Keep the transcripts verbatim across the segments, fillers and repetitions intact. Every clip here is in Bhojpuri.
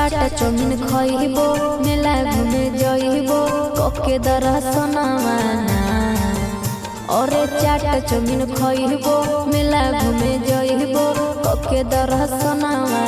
चाट चौमिन खइबो मेला घूमे जइबो कके दर्शनवा और चाट चौमिन खइबो मेला घूमे जइबो कके दर्शनवा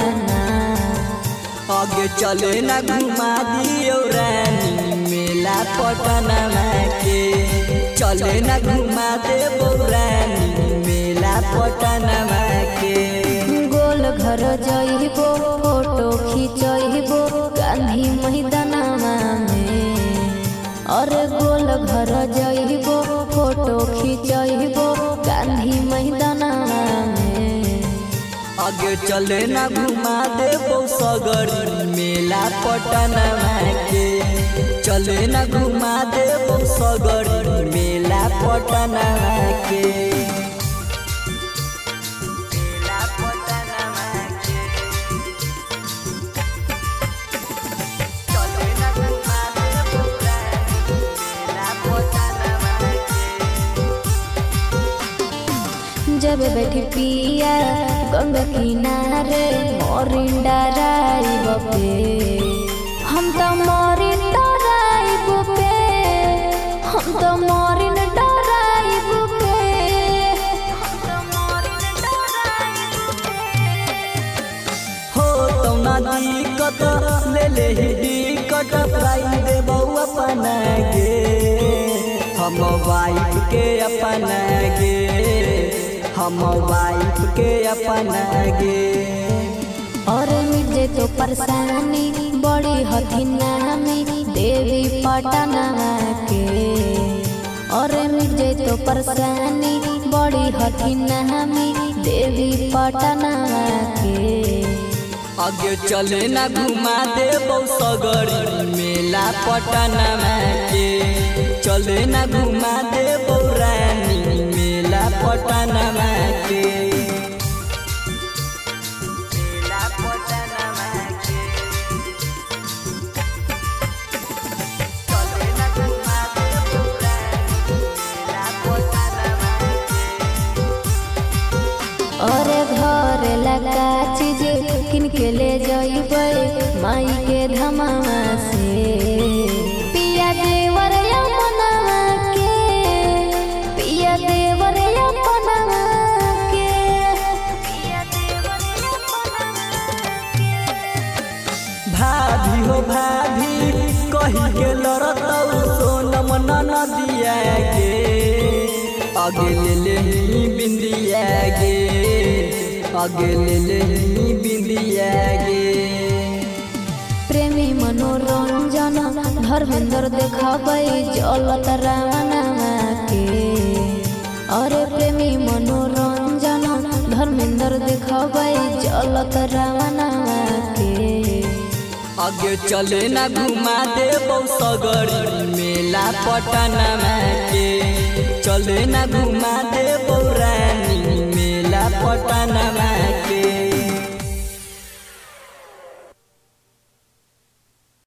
आगे चले ना घुमा दियो रानी मेला पटना के चले ना घुमा देबो रानी मेला पटना के गोल घर जइबो फोटो खिंचइबो गांधी मैदानवा में और गोल घर जइबो फोटो खिंचइबो गांधी मैदानवा में आगे चले ना घुमा देबो सगरी मेला पटना के चले ना घुमा देबो सगरी मेला पटना के जब बैठी पिया गंगा किनारे मोरिंडा राइब पे हम तो मोरिंडा राइब पे हम तो मोरिंडा राइब पे हो तो ना दिक्कत ले ले ही दिक्कत प्राइम देबो अपना गे हम वाइफ के अपना गे हम वाइफ के अपना गे और मिर्जे तो परेशानी बड़ी हथिनामी देवी पटना के और मिर्जे तो परेशानी बड़ी हथिनामी देवी पटना के आगे चले ना घुमा देबो सगरी मेला पटना के चले ना घुमा देबो रानी मेला पटना के मेला पटना के चले ना घुमा देबो रानी मेला पटना और घर लगा चीज किन के ले जइबे माई के धमावा से पिया देवर अपनवा के पिया देवर अपनवा के पिया देवर अपनवा के भाभी हो भाभी कही के लड़तौ सोनम नदिया गे आगे ले ले ही बिंदिया गे आगे ले ले ही बिंदिया गे प्रेमी मनोरंजन धर्मेंद्र देखबै जलत रावणवा के और प्रेमी मनोरंजन धर्मेंद्र देखबै जलत रावणवा के आगे चले ना घुमा देबो सगरी मेला पटना के चले ना घुमा देबो रानी मेला पटना